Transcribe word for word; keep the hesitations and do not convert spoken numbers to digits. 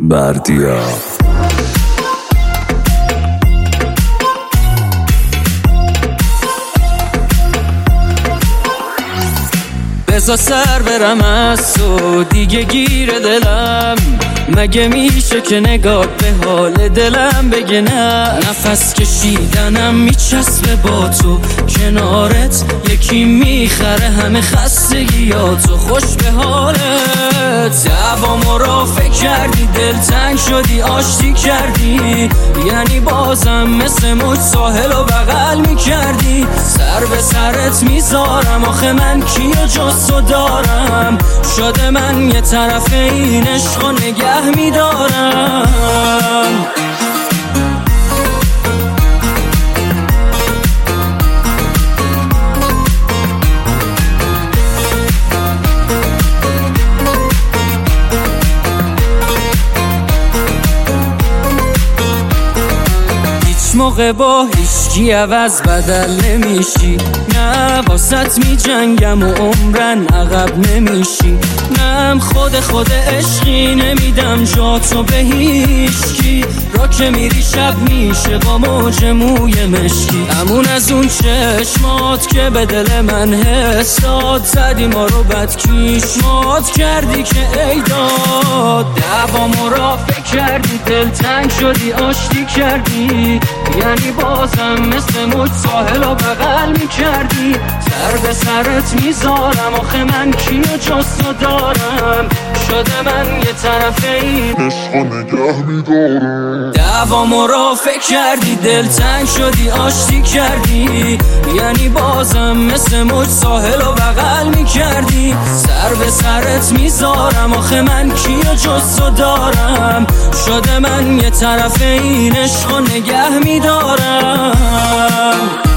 بردیا. بذار سر برم از تو دیگه گیر دلم، مگه میشه که نگاه به حال دلم بگه نه؟ نفس کشیدنم میچسبه با تو، کنارت یکی میخره همه خستگیاتو. خوش به حالت دوامو را فکر کردی، دلتنگ شدی آشتی کردی، یعنی بازم مثل موج ساحل و بغل میکردی. سر به سرت میذارم آخه من کیو جز تو دارم، شده من یه طرف این عشق و نگه میدارم. موقع با هیچکی عوض بدل نمیشی، نه واسط می جنگم و عمرن عقب نمیشی، نم خود خود عشقی نمیدم جا تو به هیچکی. را که میری شب میشه با موج موی مشکی، همون از اون چشمات که به دل من حس داد، زدی ما رو بد کیشمات کردی که ای داد. دوامو را فکر کردی، دلتنگ شدی آشتی کردی، یعنی بازم مثل موج ساحل و بغل میکردی. سر به سرت میذارم آخه من کیو جز تو دارم، شده من یه طرف این عشق و نگه میدارم. دوامو را فکر کردی، دلتنگ شدی آشتی کردی، یعنی بازم مثل موج ساحل و بغل میکردی. سر به سرت میذارم آخه من کیو جز تو دارم، شده من یه طرف این عشق و نگه میدارم.